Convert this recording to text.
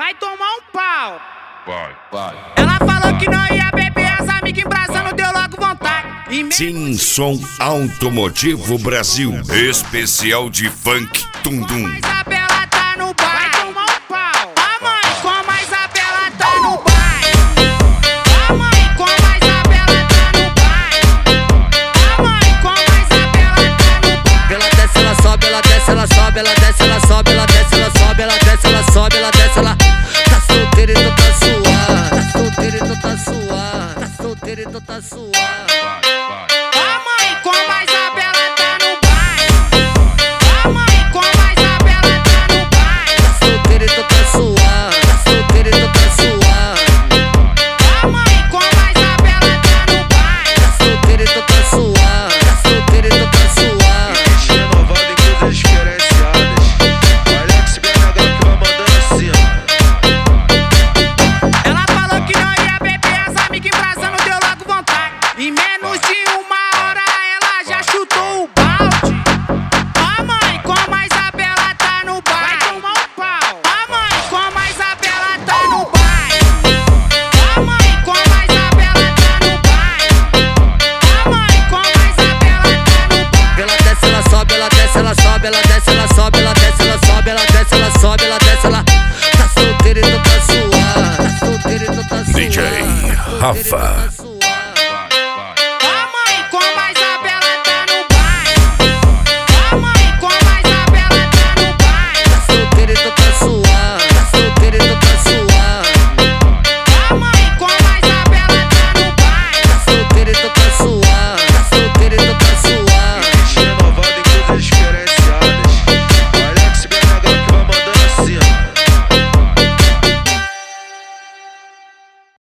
vai tomar um pau. Vai. Ela falou que não ia beber, as amigas embrasando, deu logo vontade. Sim, som automotivo Brasil, especial de funk tum-dum. Mas a Bela tá no baile, vai tomar um pau. A mãe com mais a Bela tá no baile. A mãe com mais a Bela tá no baile. A mãe com mais a Bela tá no baile. Ela desce, ela sobe, ela desce, ela sobe, ela desce, ela sobe, ela desce, ela sobe, ela desce, ela sobe, ela desce, ela tá solteira e tu tá suave, tá solteira e tu tá suave, tá solteira e tu tá suave. A mãe com mais a Bela tá no baile. A mãe com mais a Bela tá no baile. Tá solteira e tu tá suave, tá solteira e tu tá suave. A mãe com mais a Bela tá no baile. Tá solteira e tu tá suave, tá solteira e tu tá suave. Renovado em coisas diferenciadas. Alex BNH que vai mandando assim, Ela falou que não ia beber, as amigas embrasando, deu logo vontade. Em menos de uma hora ela já chutou o balde. A mãe com mais a Bela tá no baile, vai tomar um pau. A mãe com mais a Bela tá no baile. A mãe com mais a Bela tá no baile. A mãe com mais a Bela tá no baile. Ela desce, ela sobe, ela desce, ela sobe, ela desce, ela sobe, ela desce, ela sobe, ela desce, ela sobe, ela desce, ela tá solteira e tu tá suave, tá solteira e tu tá suave. DJ Rafa.